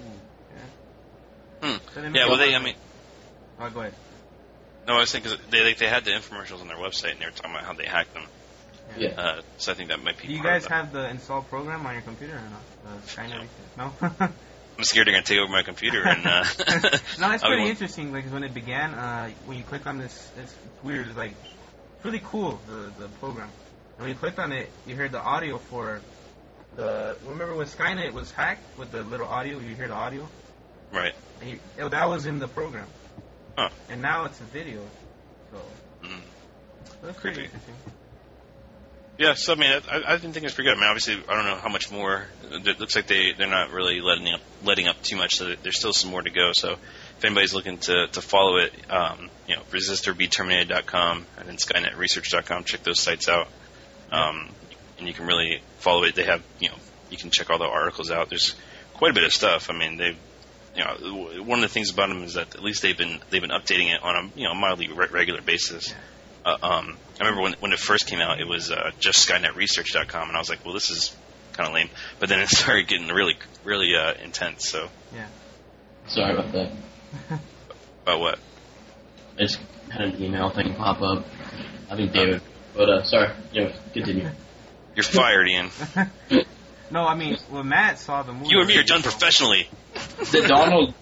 yeah. Hmm. So they Yeah, made well, a they, lot I of- mean, Oh, go ahead. no, I was thinking 'cause they like, they had the infomercials on their website and they were talking about how they hacked them. Yeah. Uh, so I think that might be. Do you part guys of that. have the installed program on your computer or not? The Skynet research? No. I'm scared they're gonna take over my computer and. Uh, No, it's I'll pretty go- interesting. Like when it began, uh, when you click on this, it's weird. It's like it's really cool the the program. And when you clicked on it, you heard the audio for the. Remember when Skynet was hacked with the little audio? You hear the audio, Right. and you, oh, that was in the program. Huh. And now it's a video. So Mm. that's pretty Creepy. interesting. Yeah, so I mean, I, I didn't think it was pretty good. I mean, obviously, I don't know how much more. It looks like they they're not really letting up letting up too much. So there's still some more to go. So if anybody's looking to, to follow it, um, you know, resistor be terminated dot com and then skynet research dot com. Check those sites out, um, and you can really follow it. They have, you know, you can check all the articles out. There's quite a bit of stuff. I mean, they, you know, one of the things about them is that at least they've been they've been updating it on a you know mildly re- regular basis. Yeah. Uh, um, I remember when when it first came out, it was uh, just skynet research dot com, and I was like, well, this is kind of lame. But then it started getting really, really uh, intense. So, Yeah. Sorry about that. about what? I just had an email thing pop up. I think David. But uh, sorry. Yeah, continue. You're fired, Ian. No, I mean, well, Matt saw the movie. You and me are done so- professionally. The Donald.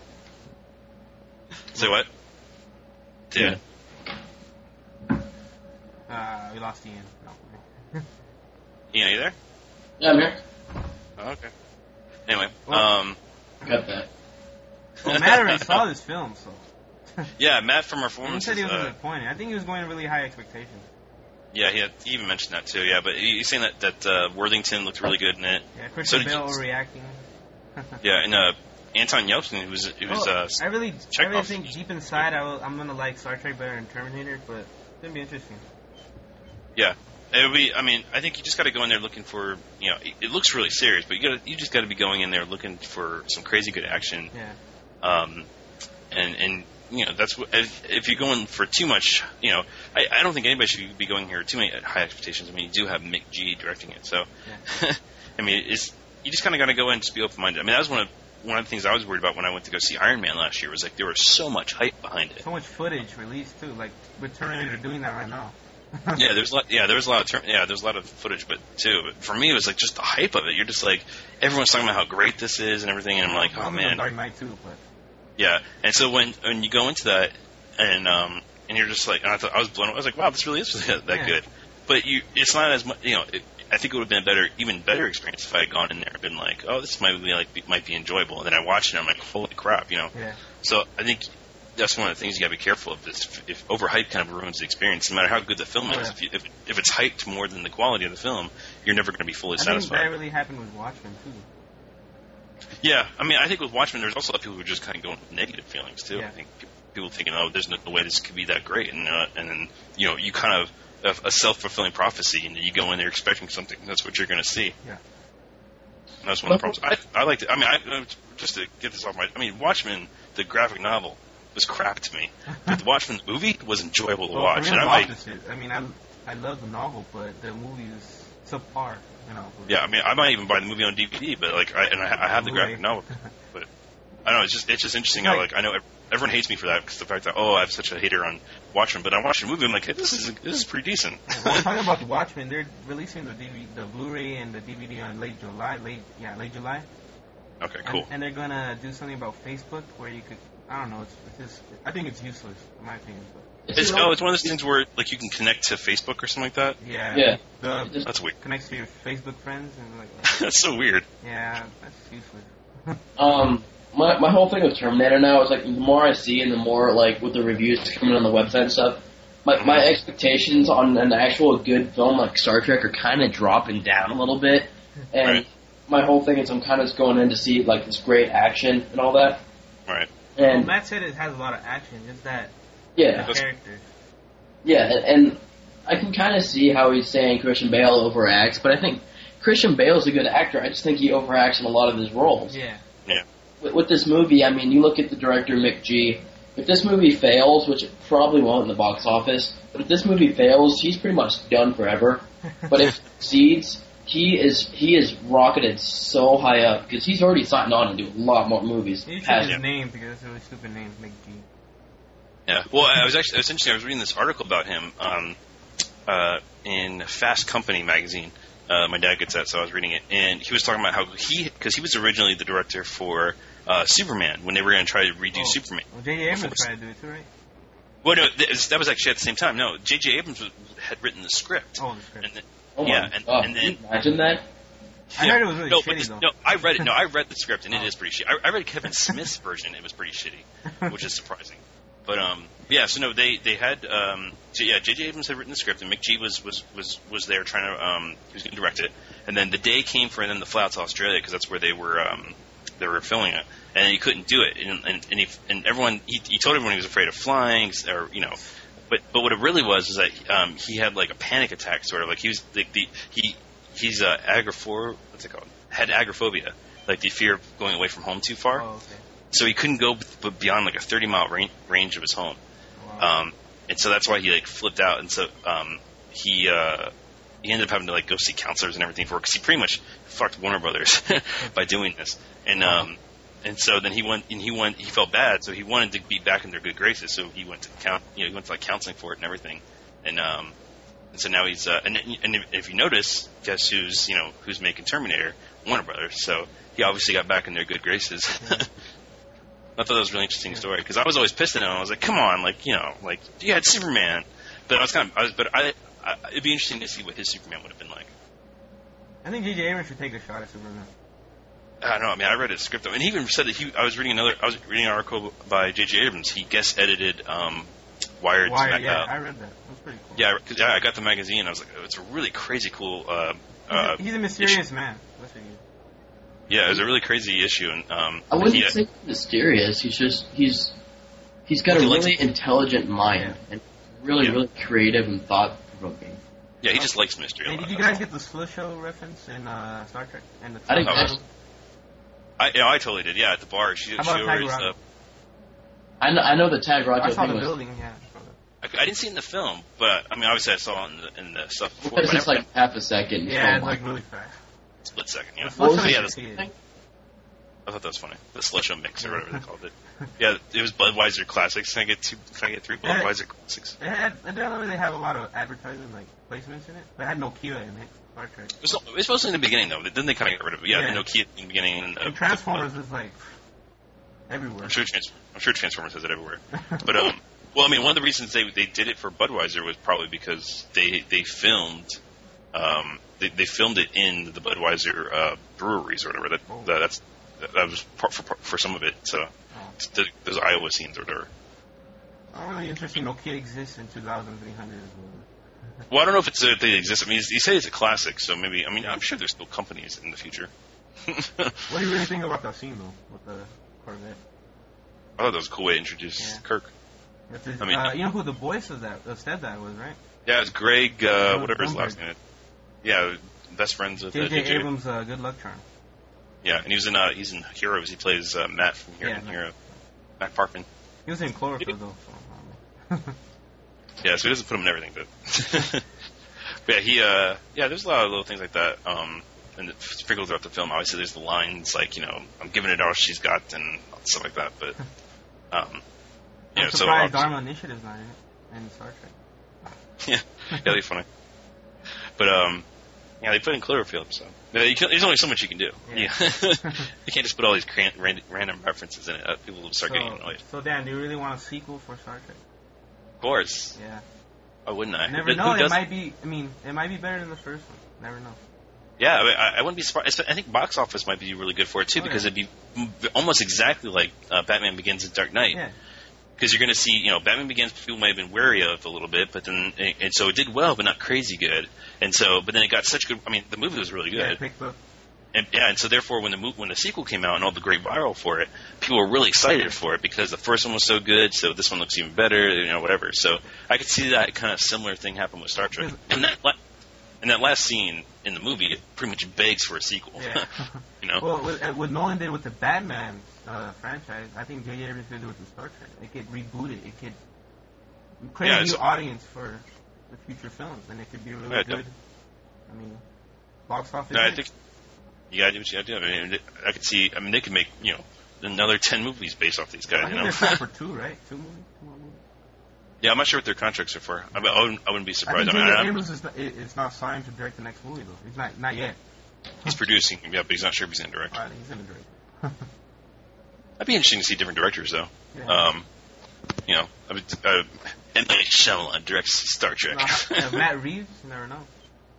Say what? Yeah. Uh, we lost Ian. No. Ian, are you there? Yeah, I'm here. Oh, okay. Anyway, Well- um, Got that. Well, Matt already saw this film, so. yeah, Matt from He Performance. said he was uh, disappointed. I think he was going really high expectations. yeah, he, had, he even mentioned that too. Yeah, but he- he's saying that that uh, Worthington looked really good in it. Yeah, So Christian did Bale you- overreacting. Yeah, and uh, Anton Yelchin, who was who was Well, uh, I really, I Chekhov. really think deep inside, I will, I'm gonna like Star Trek better than Terminator, but it's gonna be interesting. Yeah, it would be. I mean, I think you just got to go in there looking for. You know, it, it looks really serious, but you got to you just got to be going in there looking for some crazy good action. Yeah. Um, and and you know that's what if, if you're going for too much. You know, I, I don't think anybody should be going here with too many high expectations. I mean, you do have Mick G directing it, so Yeah. I mean, it's you just kind of got to go in and just be open minded. I mean, that was one of one of the things I was worried about when I went to go see Iron Man last year. Was like there was so much hype behind it. So much footage released too, like with Terminator doing that right now. Yeah, there's a lot, yeah, there was a lot of term, yeah, there's a lot of footage, but too. But for me, it was like just the hype of it. You're just like everyone's talking about how great this is and everything, and I'm like, oh Other than man, Dark Knight too, but yeah. And so when when you go into that and um and you're just like, and I thought I was blown away. I was like, wow, this really is that Yeah. good. But you, it's not as much. You know, it, I think it would have been a better, even better experience if I had gone in there and been like, oh, this might be like be, might be enjoyable. And then I watched it, and I'm like, holy crap, you know. yeah. So I think that's one of the things you got to be careful of. Is if, if overhype kind of ruins the experience, no matter how good the film Oh, is. yeah. If, you, if if it's hyped more than the quality of the film, you're never going to be fully I think satisfied. that really happened with Watchmen too. Yeah, I mean, I think with Watchmen, there's also a lot of people who are just kind of going with negative feelings too. Yeah. I think people thinking, oh, there's no way this could be that great, and uh, and then you know, you kind of a, a self fulfilling prophecy, and you go in there expecting something. That's what you're going to see. Yeah. And that's one of the problems. I I liked it. I mean, I, just to get this off my, I mean, Watchmen, the graphic novel, was crap to me, but the Watchmen movie was enjoyable to Well, watch. for me, And it's I might, opposite. I mean, I I love the novel, but the movie is subpar. You know. yeah, I mean, I might even buy the movie on D V D, but like, I, and I, I have the graphic Blu-ray. novel, but I don't know. It's just it's just interesting how like I know everyone hates me for that because the fact that oh I have such a hater on Watchmen, but I watched the movie. I'm like, hey, this is this is pretty decent. Well, talking about the Watchmen, they're releasing the D V D, the Blu-ray and the D V D on late July. Late yeah, late July. Okay, cool. And, and they're gonna do something about Facebook where you could. I don't know. It's, it's just. I think it's useless in my opinion. But It's, oh, it's one of those things where like you can connect to Facebook or something like that. yeah. Yeah. The, That's weird. connects to your Facebook friends and like. That's so weird. Yeah, that's useless. Um, my my whole thing with Terminator now is like the more I see and the more like with the reviews coming on the website and stuff, my my expectations on an actual good film like Star Trek are kind of dropping down a little bit, and Right. my whole thing is I'm kind of just going in to see like this great action and all that, Right. Well, and Matt said it has a lot of action. Just that yeah, the characters. yeah, and, and I can kind of see how he's saying Christian Bale overacts, but I think Christian Bale's a good actor. I just think he overacts in a lot of his roles. Yeah. With, with this movie, I mean, you look at the director, Mick G. If this movie fails, which it probably won't in the box office, but if this movie fails, he's pretty much done forever. But if it succeeds, he is he is rocketed so high up because he's already signed on to do a lot more movies. You should Has- his name because it's a really stupid name, Mick G. Yeah. Well, I was actually it was interesting. I was reading this article about him um, uh, in Fast Company magazine. Uh, my dad gets that, so I was reading it, and he was talking about how he because he was originally the director for uh, Superman when they were going to try to redo Oh. Superman. Well, J J Abrams Before- tried to do it too, right? Well, no, th- that was actually at the same time. No, J J Abrams was, had written the script. Oh, the script. And then, Oh yeah, my and, God. and Can you then imagine that? I heard it was really no, shitty, but this, though. no, I read it. No, I read the script, and it Oh. is pretty shitty. I, I read Kevin Smith's version; it was pretty shitty, which is surprising. But um, yeah. So no, they they had um, so yeah, J J Abrams had written the script, and Mick G was was was was there trying to um, he was going to direct it, and then the day came for them to fly out to Australia because that's where they were um, they were filming it, and he couldn't do it, and and, and he and everyone he, he told everyone he was afraid of flying, or you know. But but what it really was is that um, he had like a panic attack, sort of like he was the, the he he's uh, agoraphobia. What's it called? Had agoraphobia, like the fear of going away from home too far. Oh, okay. So he couldn't go b- b- beyond like a thirty mile range, range of his home, Wow. um, and so that's why he like flipped out, and so um, he uh, he ended up having to like go see counselors and everything for because he pretty much fucked Warner Brothers by doing this, and um, and so then he went and he went he felt bad, so he wanted to be back in their good graces, so he went to count you know he went to like counseling for it and everything, and um, and so now he's uh, and and if you notice, guess who's you know who's making Terminator? Warner Brothers, so he obviously got back in their good graces. I thought that was a really interesting story because I was always pissed at him. I was like, "Come on, like you know, like you had Superman," but I was kind of, I was, but I, I, it'd be interesting to see what his Superman would have been like. I think J J Abrams should take a shot at Superman. I don't know. I mean, I read his script though, and he even said that he. I was reading another. I was reading an article by J J Abrams. He guest edited um, Wired. Wire, Smack- yeah, uh, I read that. It was pretty cool. yeah, because yeah, I got the magazine. I was like, oh, it's a really crazy cool. Uh, uh, He's a, he's a mysterious man. That's what he is. yeah, it was a really crazy issue, and um, I wouldn't he, say mysterious. He's just he's he's got Well, a he likes- really intelligent mind and really Yeah. really creative and thought provoking. yeah, he just likes mystery. a Hey, lot, did you that's guys all. get the Slow Show reference in uh, Star Trek? And the I didn't Oh, catch. I, yeah, I totally did. Yeah, at the bar, she, How she about always. Tiger Uh, I know, I know the Tag I Roger saw thing the was building, yeah. I, I didn't see it in the film, but I mean, obviously I saw it in the, in the stuff before. it's But just I, like half a second. Yeah, Oh it's my- like really fast. split second, yeah. The Slow What was Show yeah, is that's, good. I thought that was funny. The slush mix or whatever they called it. Yeah, it was Budweiser classics. Can I get two? Can I get three Yeah. Budweiser classics? It had, it didn't really have a lot of advertising like placements in it, but it had Nokia in it. Star Trek. It was, it was mostly in the beginning though. Then they kind of got rid of it. Yeah, Yeah. the Nokia in the beginning. And, uh, And Transformers was like everywhere. I'm sure, Trans- I'm sure Transformers has it everywhere. But um, well, I mean, one of the reasons they they did it for Budweiser was probably because they they filmed um they, they filmed it in the Budweiser uh, breweries or whatever. That, Oh. that that's that was part for for some of it. So Oh. the, those Iowa scenes or whatever. Oh, really interesting. Nokia exists in two thousand three hundred as well. Well, I don't know if it's a, they exist. I mean, you say it's a classic, so maybe. I mean, I'm sure there's still companies in the future. What do you really think about that scene though with the Corvette? I thought that was a cool way to introduce Yeah. Kirk. His, I mean- uh, you know who the voice of that, the stepdad was, right? Yeah, it's Greg, uh, whatever his Grunberg. last name is. Yeah, best friends with uh, J J J J. Abrams' uh, Good Luck Charm. Yeah, and he was in uh, he's in Heroes. He plays uh, Matt from Hero. Yeah, in Matt. Hero. Matt Parkman. He was in Cloverfield though. So, um, Yeah, so he doesn't put him in everything, but, but yeah, he uh, yeah, there's a lot of little things like that. Um, and sprinkled throughout the film. Obviously, there's the lines like you know, I'm giving it all she's got and stuff like that. But um, you I'm know, so surprised obviously- Dharma Initiative's not in it in Star Trek. yeah, yeah, that'd be funny. But um, yeah, they put in Cloverfield, so yeah, you can, there's only so much you can do. Yeah. Yeah, you can't just put all these cran- random, random references in it. Uh, people will start So, getting annoyed. so Dan, do you really want a sequel for Star Trek? Of course, Yeah. why wouldn't I? Never But know. who It doesn't? might be. I mean, it might be better than the first one. Never know. Yeah, I, mean, I, I wouldn't be surprised. I think box office might be really good for it too, Oh, because yeah. it'd be m- almost exactly like uh, Batman Begins and Dark Knight. Yeah. Because you're going to see, you know, Batman Begins people might have been wary of a little bit, but then and, and so it did well, but not crazy good. And so, but then it got such good. I mean, the movie was really Yeah. good. Picked up. And, yeah, and so therefore, when the mo- when the sequel came out and all the great viral for it, people were really excited for it because the first one was so good. So this one looks even better, you know, whatever. So I could see that kind of similar thing happen with Star Trek. And that la- and that last scene in the movie, it pretty much begs for a sequel. Yeah. You know, Well, what, uh, what Nolan did with the Batman uh, franchise, I think J J Abrams could do with the Star Trek. It could reboot it. It could create Yeah, a new it's- audience for the future films, and it could be really Yeah, good. I mean, box office. no, I hit. think you gotta do what you gotta do. I mean, I could see. I mean, they could make you know another ten movies based off these I guys. think You know, they're signed for two, right? Two movies. Two more movies. yeah, I'm not sure what their contracts are for. I, mean, I, wouldn't, I wouldn't be I surprised. think I J mean, J I'm- Abrams is not, i- is not signed to direct the next movie though. He's not not yet. he's producing, yeah, but he's not sure if he's going to direct. All right, he's gonna direct. That'd be interesting to see different directors, though. Yeah. Um, you know, I mean, uh, M. Night Shyamalan directs Star Trek. No, uh, Matt Reeves, you never know.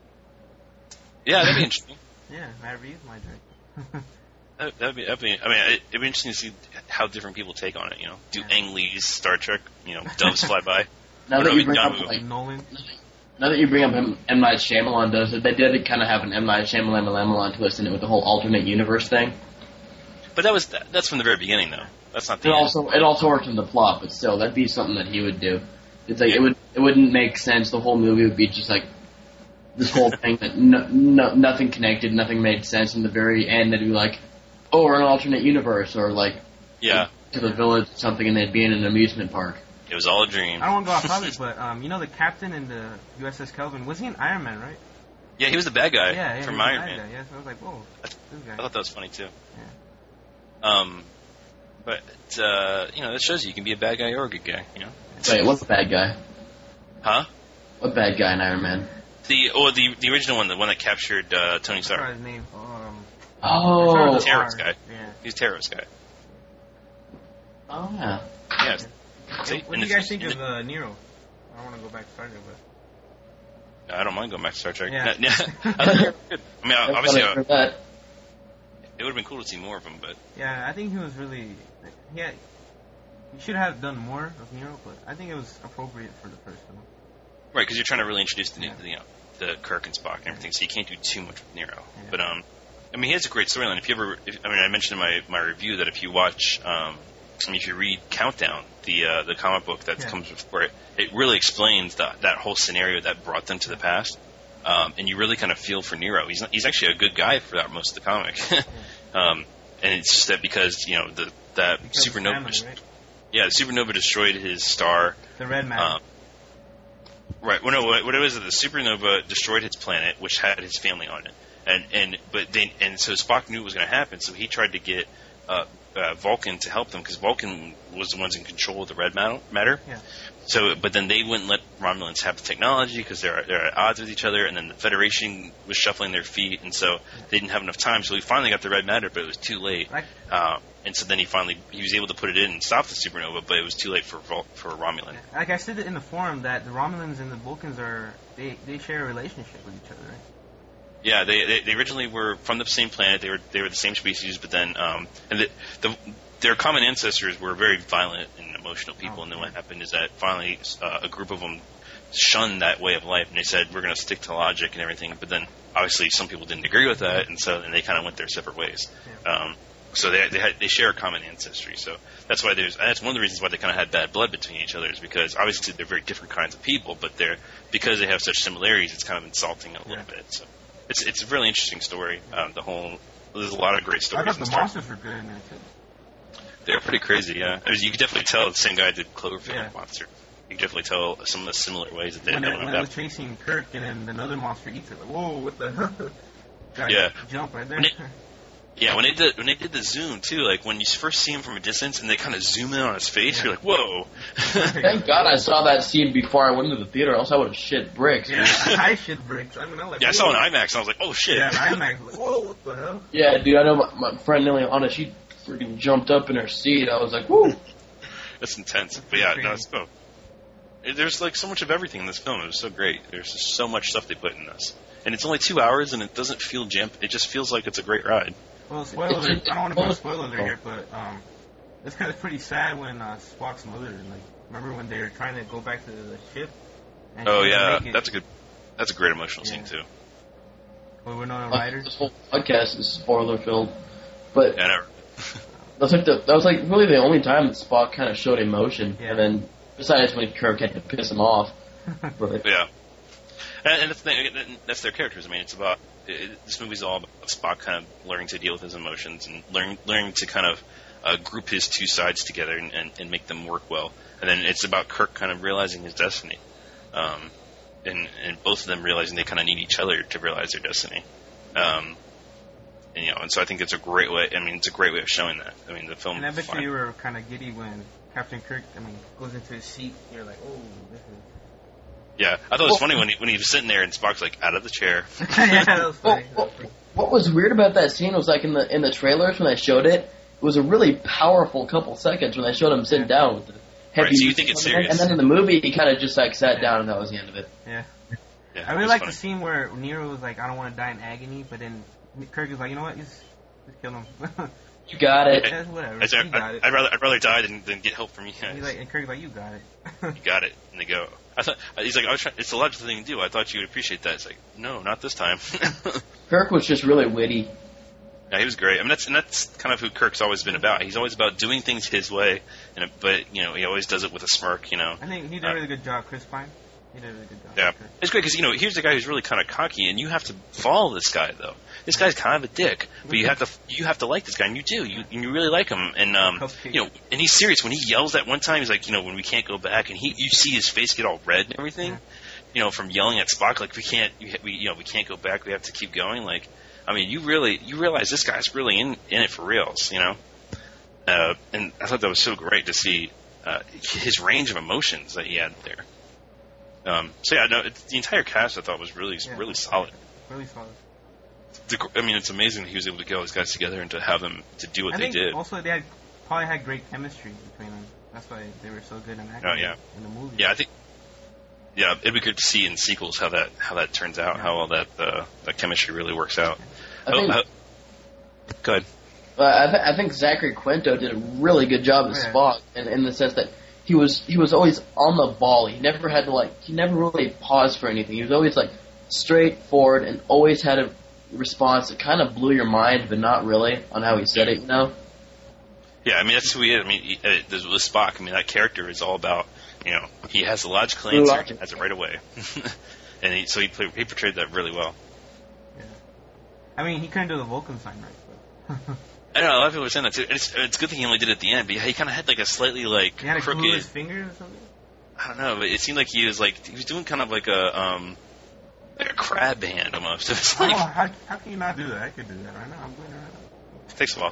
Yeah, that'd be interesting. Yeah, Matt Reeves might direct. That, that'd be, that'd be. I mean, it, it'd be interesting to see how different people take on it. You know, do Yeah. Ang Lee's Star Trek? You know, doves fly by. Now Or that no, you bring John up Woo. like, Nolan. now that you bring up M, M Night Shyamalan does it, they did kind of have an M Night Shyamalan Shyamalan twist in it with the whole alternate universe thing. But that was that, that's from the very beginning, though. That's not the It end. also it also worked in the plot, but still, that'd be something that he would do. It's like it would it wouldn't make sense. The whole movie would be just like this whole thing that no, no, nothing connected, nothing made sense. In the very end, they'd be like, "Oh, we're in an alternate universe," or like, Yeah, to the village or something, and they'd be in an amusement park. it was all a dream. I don't want to go off topic, but um, you know the captain in the U S S Kelvin, was he an Iron Man, right? Yeah, he was the bad guy Yeah, yeah. from he was Iron a bad Man. guy, yeah, so I was like, whoa, That's- this guy. I thought that was funny too. Yeah. Um, but uh, you know, that shows you you can be a bad guy or a good guy. You know, Wait, what's the bad guy? huh? What bad guy in Iron Man? The or the the original one, the one that captured uh, Tony I forgot Stark. his name. Um, Oh, the terrorist guy. Yeah. He's a terrorist guy. oh yeah. Yeah. See, What and do you guys it's- think and of uh, Nero? I don't want to go back to Star Trek, but I don't mind going back to Star Trek. Yeah. Yeah. I, think they're good. I mean, I obviously, thought I uh, heard that. it would have been cool to see more of them, but yeah, I think he was really. He had, he should have done more of Nero, but I think it was appropriate for the first film. right, because you're trying to really introduce the, Yeah. the you know the Kirk and Spock and everything, so you can't do too much with Nero. Yeah. But um, I mean, he has a great storyline. If you ever, if, I mean, I mentioned in my, my review that if you watch, um, I mean, if you read Countdown, the uh, the comic book that Yeah. comes before it, it really explains that that whole scenario that brought them to the past. Um, and you really kind of feel for Nero. He's not, he's actually a good guy for that most of the comic. um, and it's just that because you know the that Because of supernova, family, just- right? yeah, the supernova destroyed his star. The Red Man. Um, right. Well, no, what what it was is the supernova destroyed his planet, which had his family on it, and and but then and so Spock knew it was going to happen, so he tried to get uh, uh, Vulcan to help them because Vulcan was the ones in control of the red matter. matter. Yeah. So, but then they wouldn't let Romulans have the technology because they're they're at odds with each other, and then the Federation was shuffling their feet, and so they didn't have enough time. So he finally got the red matter, but it was too late. Like, Uh, and so then he finally he was able to put it in and stop the supernova, but it was too late for Vul- for Romulan. like I said it in the forum that the Romulans and the Vulcans are they they share a relationship with each other, right? Yeah, they, they they originally were from the same planet. They were they were the same species, but then um and the, the their common ancestors were very violent and emotional people. Oh, and then yeah. what happened is that finally uh, a group of them shunned that way of life, and they said we're going to stick to logic and everything. But then obviously some people didn't agree with that, and so and they kind of went their separate ways. Yeah. Um, so they they, had, they share a common ancestry. So that's why there's that's one of the reasons why they kind of had bad blood between each other, is because obviously they're very different kinds of people, but they're because they have such similarities, it's kind of insulting a little yeah. bit. So it's it's a really interesting story. Um, the whole there's a lot of great stories. I thought the monsters were good in there too. They're pretty crazy, yeah. I mean, you can definitely tell the same guy did Cloverfield yeah. monster. You can definitely tell some of the similar ways that they when did. When it was chasing Kirk and then another monster eats it, like, whoa, what the hell? Yeah. Jump right there. When it, yeah, when they did when they did the zoom too, like when you first see him from a distance and they kind of zoom in on his face, yeah. you're like, whoa. Thank God I saw that scene before I went into the theater, else I would have shit bricks. Yeah, I shit bricks. I mean, I'm like, yeah, I saw it in IMAX and I was like, oh shit. Yeah, in IMAX, like, whoa, what the hell? Yeah, dude, I know my, my friend Liliana, she freaking jumped up in her seat. I was like, woo. That's intense. But yeah, no, it's, oh. There's like so much of everything in this film. It was so great. There's just so much stuff they put in this. And it's only two hours, and it doesn't feel jam. It just feels like it's a great ride. Well, spoiler alert. I don't want to put a spoiler alert here, but um, it's kind of pretty sad when uh, Spock's mother, like, remember when they were trying to go back to the ship? And oh yeah, that's a good, that's a great emotional yeah. scene too. Well, we're not writers. This whole podcast is spoiler filled, but yeah, never. that was like the, that was like really the only time that Spock kind of showed emotion, yeah. and then besides when Kirk had to piss him off. But, yeah. And, and that's, the, that's their characters. I mean, it's about it, this movie's all about Spock kind of learning to deal with his emotions and learning learning to kind of uh, group his two sides together and, and, and make them work well. And then it's about Kirk kind of realizing his destiny, um, and and both of them realizing they kind of need each other to realize their destiny. Um, and you know, and so I think it's a great way. I mean, it's a great way of showing that. I mean, the film. And I bet you were kind of giddy when Captain Kirk, I mean, goes into his seat. You're like, oh, this is. Yeah, I thought it was funny when he, when he was sitting there and Spock's like out of the chair. yeah, that was funny. Well, well, what was weird about that scene was like in the in the trailers when they showed it, it was a really powerful couple seconds when they showed him sitting down with the heavy. Right, so you think it's serious? And then in the movie, he kind of just like sat down and that was the end of it. Yeah. yeah I really like the scene where Nero was like, I don't want to die in agony, but then Kirk is like, you know what, just, just kill him. You got it. Yeah, whatever. I, I, you got it. I'd rather I'd rather die than, than get help from you guys. He's like, and Kirk's like, you got it. You got it. And they go. I thought he's like, I was trying, it's a logical thing to do. I thought you would appreciate that. It's like, no, not this time. Kirk was just really witty. Yeah, he was great. I mean, that's and that's kind of who Kirk's always been about. He's always about doing things his way, and it, but you know, he always does it with a smirk. You know. I think he did a really good job, Chris Pine. He did a really good job. Yeah, it's great because you know here's a guy who's really kind of cocky, and you have to follow this guy though. This guy's kind of a dick, but you have to you have to like this guy, and you do. You and you really like him, and um, you know, and he's serious when he yells that one time. He's like, you know, when we can't go back, and he you see his face get all red and everything, you know, from yelling at Spock, like we can't, we you know, we can't go back. We have to keep going. Like, I mean, you really you realize this guy's really in in it for reals, you know. Uh, and I thought that was so great to see uh, his range of emotions that he had there. Um, so yeah, no, it, the entire cast I thought was really, yeah. really solid. Really solid. The, I mean, it's amazing that he was able to get all these guys together and to have them to do what I they think did. Also, they had probably had great chemistry between them. That's why they were so good in acting. Oh yeah. In the movie. Yeah, I think. Yeah, it'd be good to see in sequels how that how that turns out, yeah. how all that uh, that chemistry really works out. I oh, think, uh, go ahead. Uh, I, th- I think Zachary Quinto did a really good job as yeah. Spock, in, in the sense that he was he was always on the ball. He never had to like he never really paused for anything. He was always like straightforward and always had a response that kind of blew your mind, but not really on how he said it. You know? Yeah, I mean that's who he is. I mean, he, uh, with Spock, I mean that character is all about you know he has a logical answer, Logic. has it right away, and he, so he played, he portrayed that really well. Yeah. I mean, he couldn't do the Vulcan sign right, but. I don't know, a lot of people were saying that too. It's, it's a good thing he only did it at the end, but he kind of had like a slightly like he had to crooked. glue his fingers or something. I don't know, but it seemed like he was like he was doing kind of like a um like a crab hand almost. It was like oh, how, how can you not do that? I could do that right now. I'm doing it right now. It takes a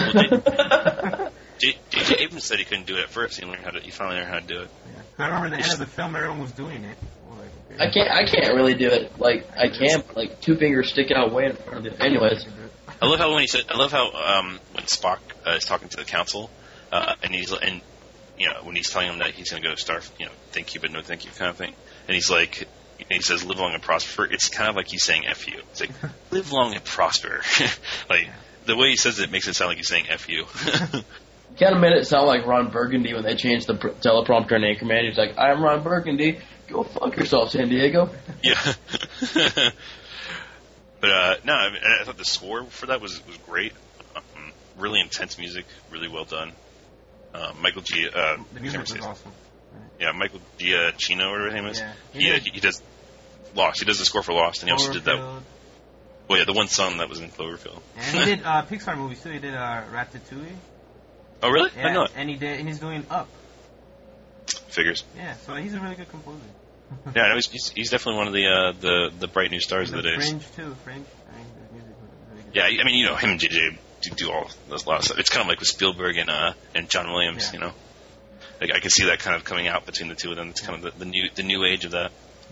while. Well, J J Abrams said he couldn't do it at first. He learned how to. He finally learned how to do it. Yeah. I remember the end of the film, everyone was doing it. Like, okay. I can't I can't really do it. Like I can't like two fingers sticking out way in front of it. Anyways. I love how when he said, I love how um, when Spock uh, is talking to the council, uh, and he's and you know when he's telling him that he's going to go star, you know, thank you but no thank you kind of thing, and he's like, and he says live long and prosper. It's kind of like he's saying F you. It's like live long and prosper. Like the way he says it makes it sound like he's saying F you. Kind of made it sound like Ron Burgundy when they changed the pr- teleprompter in Anchorman. He's like, I'm Ron Burgundy. Go fuck yourself, San Diego. Yeah. But uh, no, I, mean, I thought the score for that was was great. Um, really intense music, really well done. Uh, Michael G. Uh, The music was awesome. Yeah, Michael Giacchino, or whatever his name is. Yeah. He, uh, he, he does Lost. He does the score for Lost, and he also did that. Well, yeah, the one song that was in Cloverfield. And he did uh, Pixar movies too. He did uh, Ratatouille. Oh, really? Yeah, I know it. and he did, and he's doing Up. Figures. Yeah, so he's a really good composer. Yeah, I know he's, he's, he's definitely one of the uh, the the bright new stars And of the days. Fringe too. Fringe. I mean, his music was really good. Yeah, I mean, you know, him and J J do, do all there's a lot of stuff. It's kind of like with Spielberg and uh, and John Williams. Yeah. You know, like I can see that kind of coming out between the two of them. It's kind of the, the new the new age of that.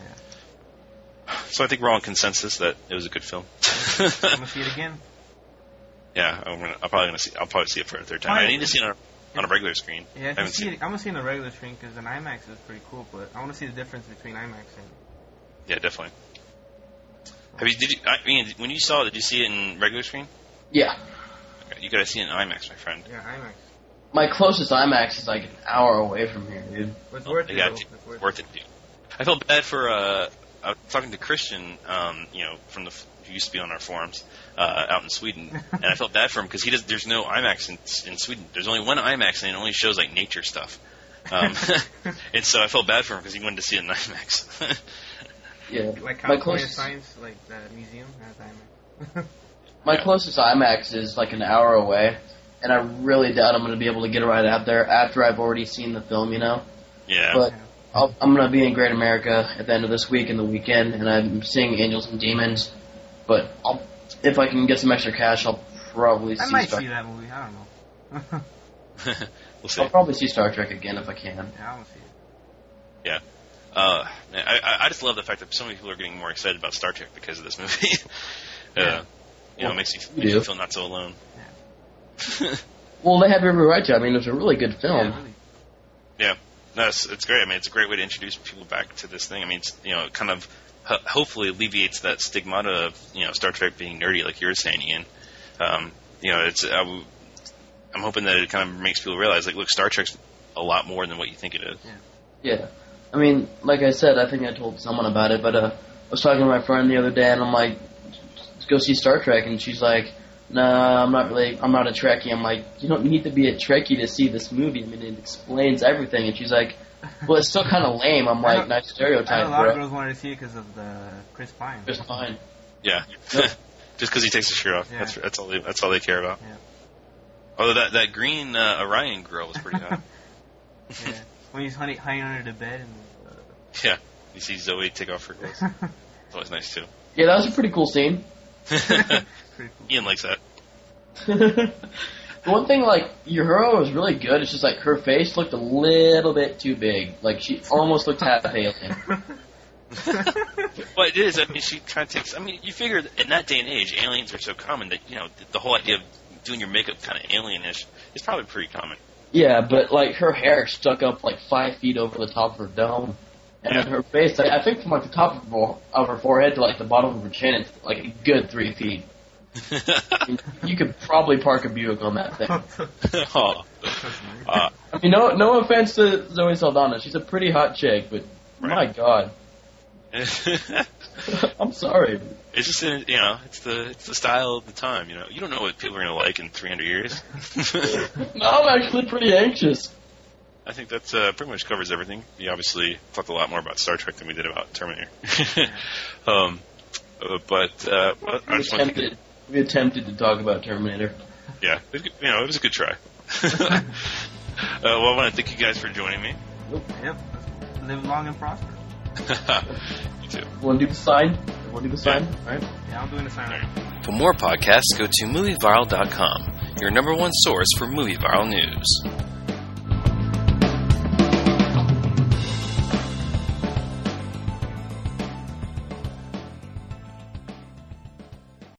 Yeah. So I think we're all in consensus that it was a good film. I'm gonna see it again. Yeah, I'm gonna. I'm probably gonna see. I'll probably see it for a third time. I need to see it on a, on a regular screen. Yeah, I if you haven't see seen. it, I'm gonna see it in the regular screen because an IMAX is pretty cool. But I want to see the difference between IMAX and. Yeah, definitely. Have you? Did you? I mean, when you saw it, did you see it in regular screen? Yeah. Okay, you gotta see it in IMAX, my friend. Yeah, IMAX. My closest IMAX is like an hour away from here, dude. But it's worth it. Yeah, though. dude, It's worth worth it, dude. I felt bad for. Uh, I was talking to Christian, um, you know, from the who used to be on our forums uh, out in Sweden, and I felt bad for him because he does. There's no IMAX in, in Sweden. There's only one IMAX, and it only shows like nature stuff. Um, and so I felt bad for him because he wanted to see it in IMAX. Yeah. Like my California closest, Science, like the museum has IMAX. my Yeah. closest IMAX is like an hour away, and I really doubt I'm going to be able to get a ride out there after I've already seen the film, you know? Yeah. But I'll, I'm going to be in Great America at the end of this week and the weekend, and I'm seeing Angels and Demons. But I'll, if I can get some extra cash, I'll probably I see might Star see that movie. I don't know. We'll see. I'll probably see Star Trek again if I can. Yeah, I want to see it. Yeah. Uh, I, I I just love the fact that so many people are getting more excited about Star Trek because of this movie. uh, Yeah. You know, Well, it makes you, you makes do. you feel not so alone. Well, they have every right to. I mean, it's a really good film. Yeah, really. Yeah, no, it's, it's great. I mean, it's a great way to introduce people back to this thing. I mean, it's, you know, it kind of ho- hopefully alleviates that stigmata of, you know, Star Trek being nerdy, like you were saying, Ian. Um, you know, it's I w- I'm hoping that it kind of makes people realize, like, look, Star Trek's a lot more than what you think it is. Yeah. I mean, like I said, I think I told someone about it, but uh, I was talking to my friend the other day, and I'm like, let's go see Star Trek, and she's like, nah, I'm not really, I'm not a Trekkie. I'm like, you don't need to be a Trekkie to see this movie. I mean, it explains everything. And she's like, well, it's still kind of lame. I'm like, nice I know stereotype, a lot of bro. girls wanted to see it because of the Chris Pine. Just fine. Yeah. Yep. Just because he takes his shirt off. Yeah. That's that's all they that's all they care about. Yeah. Although that that green uh, Orion girl was pretty hot. Yeah. When he's honey, hiding under the bed. And, Yeah. You see Zoe take off her clothes. uh, It's always nice too. Yeah, that was a pretty cool scene. pretty cool. Ian likes that. The one thing, like, Uhura was really good. It's just like her face looked a little bit too big. Like, she almost looked half alien. Well, it is. I mean, she kind of takes. I mean, you figure that in that day and age, aliens are so common that, you know, the, the whole idea of doing your makeup kind of alienish is probably pretty common. Yeah, but, like, her hair stuck up, like, five feet over the top of her dome. And then her face, like, I think from, like, the top of her, of her forehead to, like, the bottom of her chin, it's, like, a good three feet. I mean, you could probably park a Buick on that thing. oh. uh, I mean, no, no offense to Zoe Saldana. She's a pretty hot chick, but my Right. God. it's I'm sorry. just, you know, it's the it's the style of the time. You know, you don't know what people are going to like in three hundred years. No, I'm actually pretty anxious. I think that uh, pretty much covers everything. We obviously talked a lot more about Star Trek than we did about Terminator. um, uh, but uh, well, I We just want to attempted, we attempted to talk about Terminator. yeah, it was, good- you know, it was a good try. uh, well, I want to thank you guys for joining me. Yep. Live long and prosper. You too. Want to do the sign? Want to do the sign? All right. Yeah, I'm doing the sign right now. For more podcasts, go to movie viral dot com, your number one source for movie viral news.